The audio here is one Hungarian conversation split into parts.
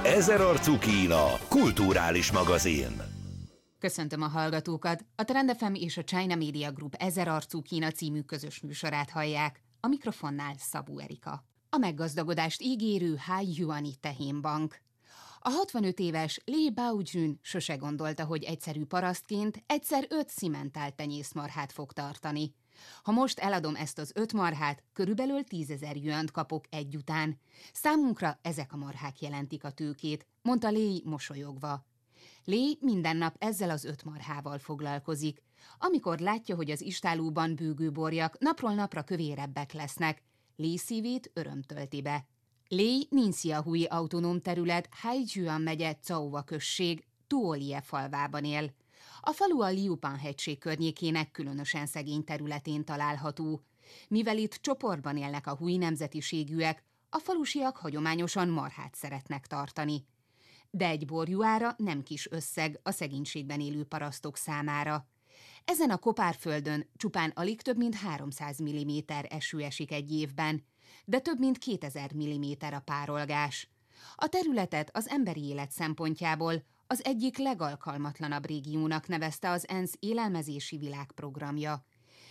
Ezerarcú Kína, kulturális magazin. Köszöntöm a hallgatókat! A Trend FM és a China Media Group Ezerarcú Kína című közös műsorát hallják. A mikrofonnál Szabó Erika. A meggazdagodást ígérő Haiyuani tehénbank. A 65 éves Li Baojun sose gondolta, hogy egyszerű parasztként egyszer 5 cimentált tenyészmarhát fog tartani. Ha most eladom ezt az 5 marhát, körülbelül 10 000 yuant kapok egy után. Számunkra ezek a marhák jelentik a tőkét, mondta Li mosolyogva. Li minden nap ezzel az 5 marhával foglalkozik. Amikor látja, hogy az istállóban bőgő borjak napról napra kövérebbek lesznek, Li szívét öröm tölti be. Li Ningxiahui autonóm terület Haijian megye Caova község Tuolie falvában él. A falu a Liupan-hegység környékének különösen szegény területén található. Mivel itt csoportban élnek a hui nemzetiségűek, a falusiak hagyományosan marhát szeretnek tartani. De egy borjuára nem kis összeg a szegénységben élő parasztok számára. Ezen a kopárföldön csupán alig több mint 300 mm eső esik egy évben, de több mint 2000 mm a párolgás. A területet az emberi élet szempontjából az egyik legalkalmatlanabb régiónak nevezte az ENSZ élelmezési világprogramja.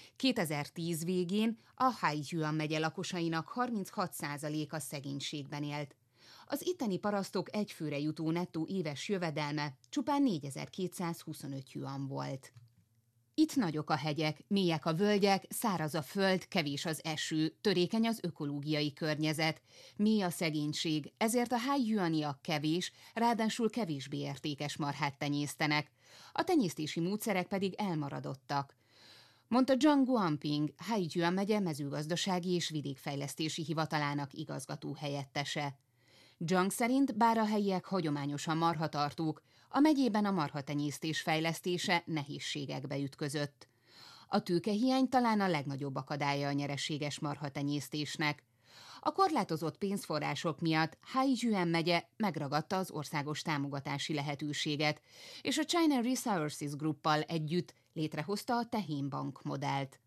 2010 végén a Haijian megye lakosainak 36%-a szegénységben élt. Az itteni parasztok egyfőre jutó nettó éves jövedelme csupán 4225 yuan volt. Itt nagyok a hegyek, mélyek a völgyek, száraz a föld, kevés az eső, törékeny az ökológiai környezet, mély a szegénység, ezért a haijuaniak kevés, ráadásul kevésbé értékes marhát tenyésztenek, a tenyésztési módszerek pedig elmaradottak, mondta Zhang Guangping, Haijian megye mezőgazdasági és vidékfejlesztési hivatalának igazgató helyettese. Zhang szerint bár a helyiek hagyományosan marhatartók, a megyében a marhatenyésztés fejlesztése nehézségekbe ütközött. A tőkehiány talán a legnagyobb akadálya a nyereséges marhatenyésztésnek. A korlátozott pénzforrások miatt Haijian megye megragadta az országos támogatási lehetőséget, és a China Resources Grouppal együtt létrehozta a tehénbank modellt.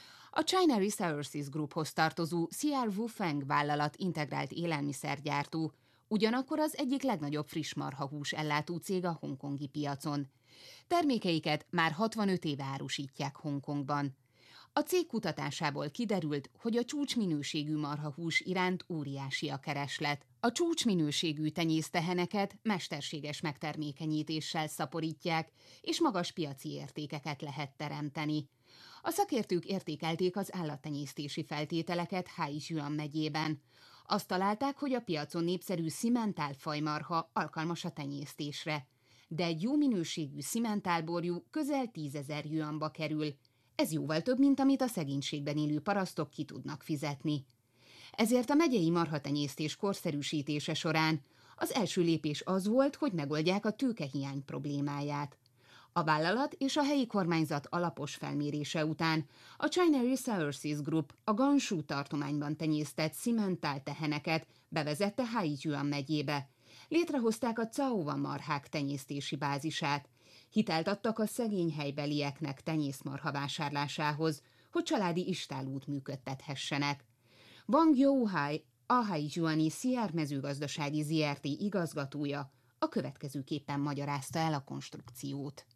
A China Resources Grouphoz tartozó CR Wufeng vállalat integrált élelmiszergyártó, ugyanakkor az egyik legnagyobb frissmarhahús ellátó cég a hongkongi piacon. Termékeiket már 65 éve árusítják Hongkongban. A cég kutatásából kiderült, hogy a csúcsminőségű marhahús iránt óriási a kereslet. A csúcsminőségű tenyészteheneket mesterséges megtermékenyítéssel szaporítják, és magas piaci értékeket lehet teremteni. A szakértők értékelték az állattenyésztési feltételeket Haijian megyében. Azt találták, hogy a piacon népszerű szimentál fajmarha alkalmas a tenyésztésre. De egy jó minőségű szimentálborjú közel 10 000 yuanba kerül. Ez jóval több, mint amit a szegénységben élő parasztok ki tudnak fizetni. Ezért a megyei marhatenyésztés korszerűsítése során az első lépés az volt, hogy megoldják a tőkehiány problémáját. A vállalat és a helyi kormányzat alapos felmérése után a China Resources Group a Gansu tartományban tenyésztett szimentál teheneket bevezette Haijian megyébe. Létrehozták a Caova marhák tenyésztési bázisát. Hitelt adtak a szegény helybelieknek tenyészmarha vásárlásához, hogy családi istállót működtethessenek. Wang Youhai, a Haijiani CR mezőgazdasági ZRT igazgatója a következőképpen magyarázta el a konstrukciót.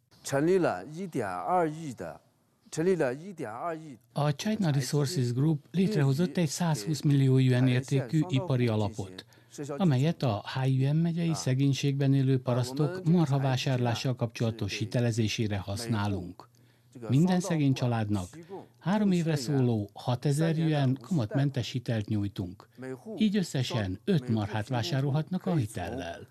A China Resources Group létrehozott egy 120 millió yuan értékű ipari alapot, amelyet a Haijian megyei szegénységben élő parasztok marhavásárlással kapcsolatos hitelezésére használunk. Minden szegény családnak 3 évre szóló 6000 yuan kamatmentes hitelt nyújtunk. Így összesen 5 marhát vásárolhatnak a hitellel.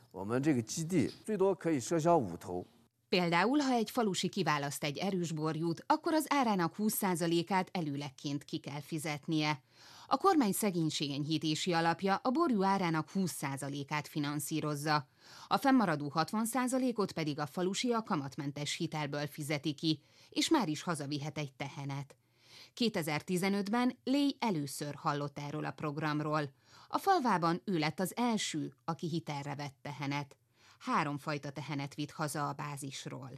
Például, ha egy falusi kiválaszt egy erős borjút, akkor az árának 20%-át előlegként ki kell fizetnie. A kormány szegénységenyhítési alapja a borjú árának 20%-át finanszírozza. A fennmaradó 60%-ot pedig a falusiak kamatmentes hitelből fizeti ki, és már is hazavihet egy tehenet. 2015-ben Li először hallott erről a programról. A falvában ő lett az első, aki hitelre vett tehenet. 3 fajta tehenet vitt haza a bázisról.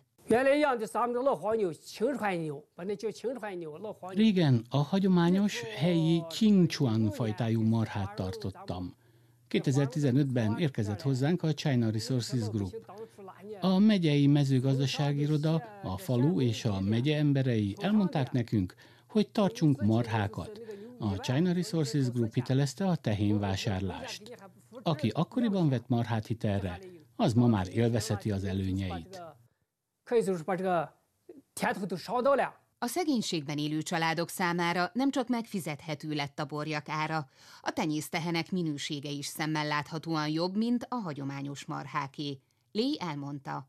Régen a hagyományos helyi Qingchuan fajtájú marhát tartottam. 2015-ben érkezett hozzánk a China Resources Group. A megyei mezőgazdasági iroda, a falu és a megye emberei elmondták nekünk, hogy tartsunk marhákat. A China Resources Group hitelezte a tehénvásárlást. Aki akkoriban vett marhát hitelre, az ma már élvezheti az előnyeit. A szegénységben élő családok számára nem csak megfizethető lett a borjak ára, a tenyésztehenek minősége is szemmel láthatóan jobb, mint a hagyományos marháké. Lé elmondta.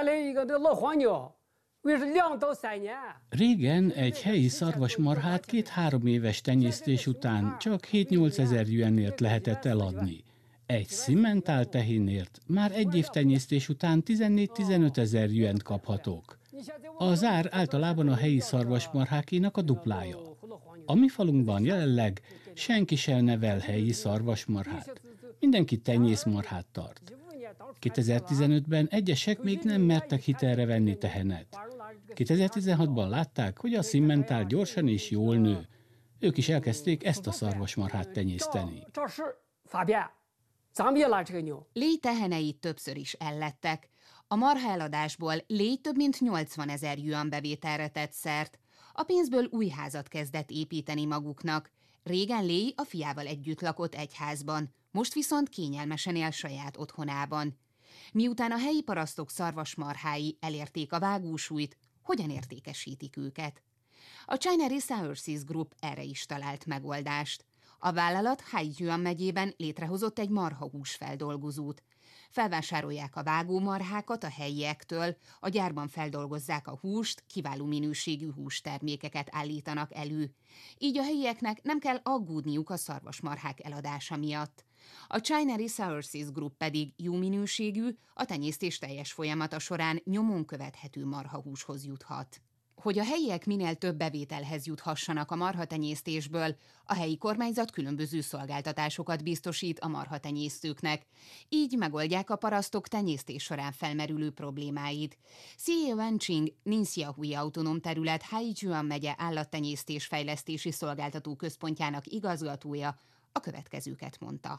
Régen egy helyi szarvasmarhát 2-3 éves tenyésztés után csak 7-8 ezer yuanért lehetett eladni. Egy Simmental tehénért már egy év tenyésztés után 14-15 ezer yuant kaphatók. Az ár általában a helyi szarvasmarhákénak a duplája. A mi falunkban jelenleg senki sem nevel helyi szarvasmarhát. Mindenki tenyészmarhát tart. 2015-ben egyesek még nem mertek hitelre venni tehenet. 2016-ban látták, hogy a Simmental gyorsan és jól nő. Ők is elkezdték ezt a szarvasmarhát tenyészteni. Lé teheneit többször is ellettek. A marha eladásból Lé több mint 80 ezer yuan bevételre tett szert. A pénzből új házat kezdett építeni maguknak. Régen Lé a fiával együtt lakott egy házban, most viszont kényelmesen él saját otthonában. Miután a helyi parasztok szarvasmarhái elérték a vágósúlyt, hogyan értékesítik őket? A China Resources Group erre is talált megoldást. A vállalat Haijian megyében létrehozott egy marhahúsfeldolgozót. Felvásárolják a vágómarhákat a helyiektől, a gyárban feldolgozzák a húst, kiváló minőségű hústermékeket állítanak elő. Így a helyieknek nem kell aggódniuk a szarvasmarhák eladása miatt. A China Resources Group pedig jó minőségű, a tenyésztés teljes folyamata során nyomon követhető marhahúshoz juthat. Hogy a helyiek minél több bevételhez juthassanak a marhatenyésztésből, a helyi kormányzat különböző szolgáltatásokat biztosít a marhatenyésztőknek. Így megoldják a parasztok tenyésztés során felmerülő problémáit. Xie Wenqing, Ningxiahui autonóm terület Haijian megye állattenyésztés fejlesztési szolgáltató központjának igazgatója a következőket mondta.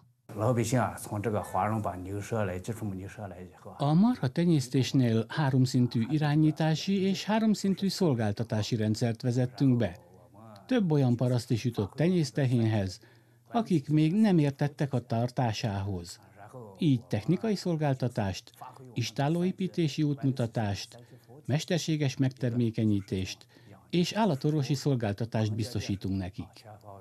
A marha tenyésztésnél háromszintű irányítási és háromszintű szolgáltatási rendszert vezettünk be. Több olyan paraszt is jutott tenyésztehénhez, akik még nem értettek a tartásához. Így technikai szolgáltatást, istállóépítési útmutatást, mesterséges megtermékenyítést és állatorvosi szolgáltatást biztosítunk nekik.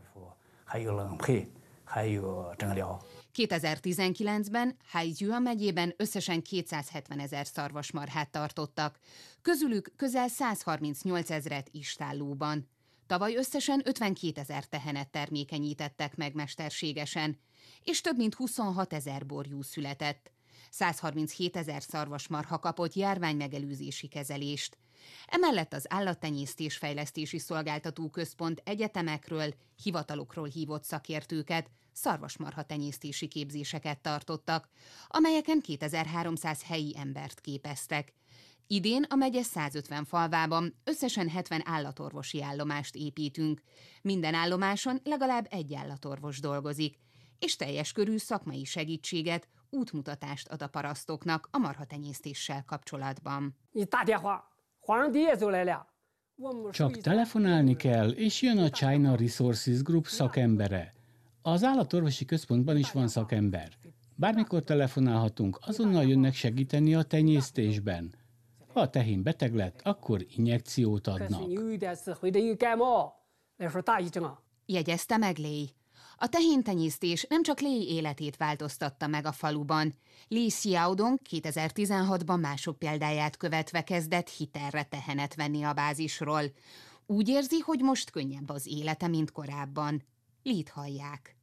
2019-ben Haijian megyében összesen 270 ezer szarvasmarhát tartottak, közülük közel 138 ezret istállóban. Tavaly összesen 52 ezer tehenet termékenyítettek meg mesterségesen, és több mint 26 ezer borjú született. 137 ezer szarvasmarha kapott járványmegelőzési kezelést. Emellett az Állattenyésztés Fejlesztési Szolgáltató Központ egyetemekről, hivatalokról hívott szakértőket, szarvasmarha tenyésztési képzéseket tartottak, amelyeken 2300 helyi embert képeztek. Idén a megye 150 falvában összesen 70 állatorvosi állomást építünk. Minden állomáson legalább egy állatorvos dolgozik, és teljes körű szakmai segítséget, útmutatást ad a parasztoknak a marhatenyésztéssel kapcsolatban. Csak telefonálni kell, és jön a China Resources Group szakembere. Az állatorvosi központban is van szakember. Bármikor telefonálhatunk, azonnal jönnek segíteni a tenyésztésben. Ha a tehén beteg lett, akkor injekciót adnak. Jegyezte meg Lé. A tehéntenyésztés nem csak Lé életét változtatta meg a faluban. Li Xiaodong 2016-ban mások példáját követve kezdett hitelre tehenet venni a bázisról. Úgy érzi, hogy most könnyebb az élete, mint korábban. Lét hallják.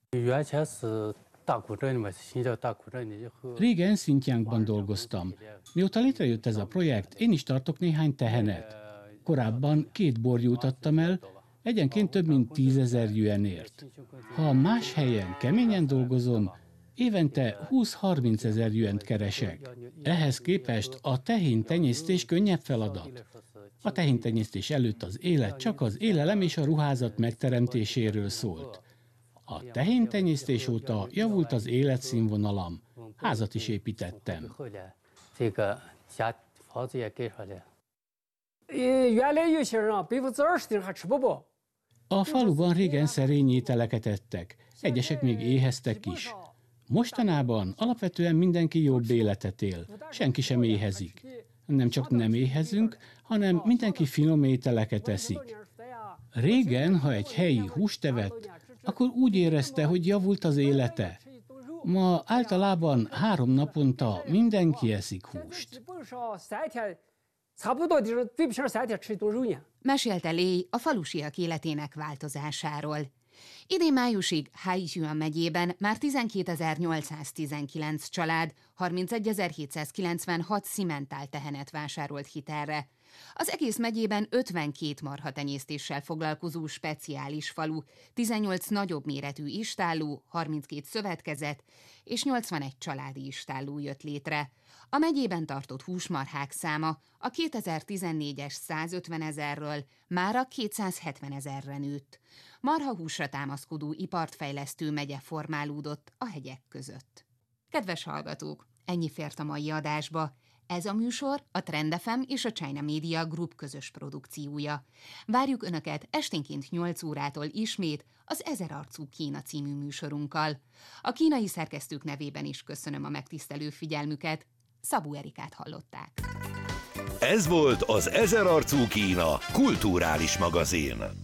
Régen Xinjiangban dolgoztam. Mióta létrejött ez a projekt, én is tartok néhány tehenet. Korábban 2 borjút adtam el, egyenként több mint 10 000 yuanért. Ha más helyen keményen dolgozom, évente 20-30 ezer yuant keresek. Ehhez képest a tehéntenyésztés könnyebb feladat. A tehéntenyésztés előtt az élet csak az élelem és a ruházat megteremtéséről szólt. A tehéntenyésztés óta javult az életszínvonalam. Házat is építettem. A faluban régen szerény ételeket ettek, egyesek még éheztek is. Mostanában alapvetően mindenki jobb életet él, senki sem éhezik. Nem csak nem éhezünk, hanem mindenki finom ételeket eszik. Régen, ha egy helyi húst evett, akkor úgy érezte, hogy javult az élete. Ma általában 3 naponta mindenki eszik húst. Mesélte Lé a falusiak életének változásáról. Idén májusig Haichuan megyében már 12.819 család 31.796 szimentál tehenet vásárolt hitelre. Az egész megyében 52 marhatenyésztéssel foglalkozó speciális falu, 18 nagyobb méretű istálló, 32 szövetkezet és 81 családi istálló jött létre. A megyében tartott húsmarhák száma a 2014-es 150 000-ről mára 270 000-re nőtt. Marhahúsra támaszkodó ipart fejlesztő megye formálódott a hegyek között. Kedves hallgatók, ennyi fért a mai adásba. Ez a műsor a Trend FM és a China Media Group közös produkciója. Várjuk Önöket esténként 8 órától ismét az 1000 arcú Kína című műsorunkkal. A kínai szerkesztők nevében is köszönöm a megtisztelő figyelmüket. Szabó Erikát hallották. Ez volt az 1000 arcú Kína kulturális magazin.